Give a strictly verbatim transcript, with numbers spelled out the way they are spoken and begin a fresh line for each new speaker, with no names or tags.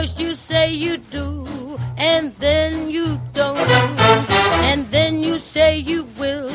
First you say you do, and then you don't, and then you say you will,